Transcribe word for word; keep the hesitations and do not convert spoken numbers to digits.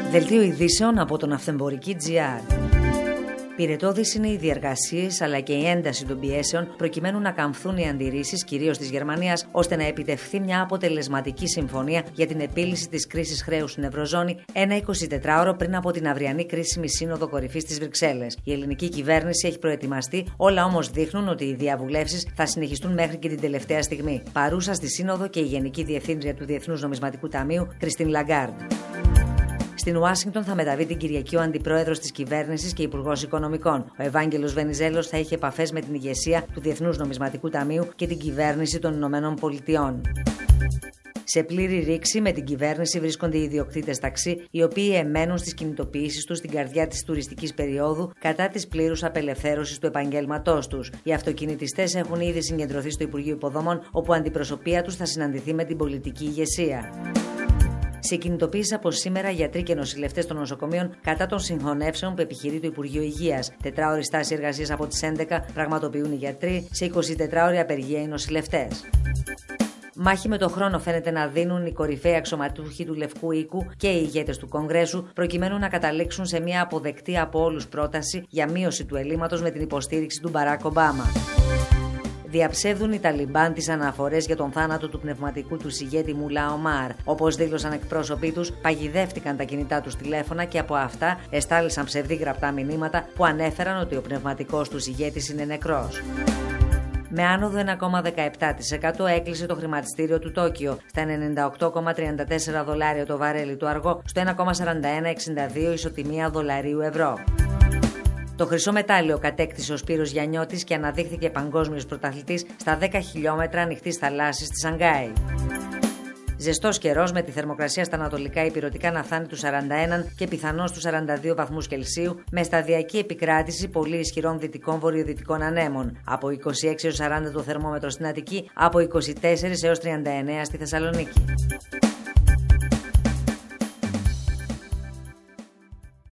Δελτίο ειδήσεων από τον Αυθεμπορική τζι αρ. Πυρετώδεις είναι οι διεργασίες αλλά και η ένταση των πιέσεων προκειμένου να καμφθούν οι αντιρρήσεις κυρίως της Γερμανίας ώστε να επιτευχθεί μια αποτελεσματική συμφωνία για την επίλυση της κρίσης χρέους στην Ευρωζώνη ένα εικοσιτετράωρο πριν από την αυριανή κρίσιμη σύνοδο κορυφής της Βρυξέλλες. Η ελληνική κυβέρνηση έχει προετοιμαστεί, όλα όμως δείχνουν ότι οι διαβουλεύσεις θα συνεχιστούν μέχρι και την τελευταία στιγμή. Παρούσα στη σύνοδο και η Γενική Διευθύντρια του Διεθνούς Νομισματικού Ταμείου, Κριστίν Λαγκάρντ. Στην Ουάσιγκτον θα μεταβεί την Κυριακή ο αντιπρόεδρος της κυβέρνησης και υπουργός οικονομικών. Ο Ευάγγελος Βενιζέλος θα έχει επαφές με την ηγεσία του Διεθνούς Νομισματικού Ταμείου και την κυβέρνηση των Ηνωμένων Πολιτειών. Σε πλήρη ρήξη με την κυβέρνηση βρίσκονται οι ιδιοκτήτες ταξί, οι οποίοι εμένουν στις κινητοποιήσεις τους στην καρδιά της τουριστικής περίοδου κατά της πλήρους απελευθέρωσης του επαγγέλματός τους. Οι αυτοκινητιστές έχουν ήδη συγκεντρωθεί στο Υπουργείο Υποδομών, όπου αντιπροσωπεία τους θα συναντηθεί με την πολιτική ηγεσία. Σε κινητοποίηση από σήμερα, γιατροί και νοσηλευτές των νοσοκομείων κατά των συγχωνεύσεων που επιχειρεί το Υπουργείο Υγείας. Τετράωρη στάση εργασίας από τις έντεκα πραγματοποιούν οι γιατροί, σε εικοσιτετράωρη απεργία οι νοσηλευτές. Μάχη με το χρόνο φαίνεται να δίνουν οι κορυφαίοι αξιωματούχοι του Λευκού Οίκου και οι ηγέτες του Κογκρέσου, προκειμένου να καταλήξουν σε μια αποδεκτή από όλους πρόταση για μείωση του ελλείμματος με την υποστήριξη του Μπαράκ Ομπάμα. Διαψεύδουν οι Ταλιμπάν τις αναφορές για τον θάνατο του πνευματικού του ηγέτη Μουλά Ομάρ. Όπως δήλωσαν εκπρόσωποι τους, παγιδεύτηκαν τα κινητά τους τηλέφωνα και από αυτά εστάλησαν ψευδή γραπτά μηνύματα που ανέφεραν ότι ο πνευματικός τους ηγέτης είναι νεκρός. Με άνοδο ένα κόμμα δεκαεπτά τοις εκατό έκλεισε το χρηματιστήριο του Τόκιο στα ενενήντα οκτώ κόμμα τριάντα τέσσερα δολάρια το βαρέλι του αργό, στο ένα κόμμα σαράντα ένα εξήντα δύο ισοτιμία δολαρίου ευρώ. Το χρυσό μετάλλιο κατέκτησε ο Σπύρος Γιαννιώτης και αναδείχθηκε παγκόσμιος πρωταθλητής στα δέκα χιλιόμετρα ανοιχτής θαλάσσης στη Σανγκάη. Ζεστός καιρός με τη θερμοκρασία στα ανατολικά ηπειρωτικά να φτάνει τους σαράντα ένα και πιθανώς τους σαράντα δύο βαθμούς Κελσίου, με σταδιακή επικράτηση πολύ ισχυρών δυτικών βορειοδυτικών ανέμων. Από είκοσι έξι έως σαράντα το θερμόμετρο στην Αττική, από είκοσι τέσσερα έως τριάντα εννέα στη Θεσσαλονίκη.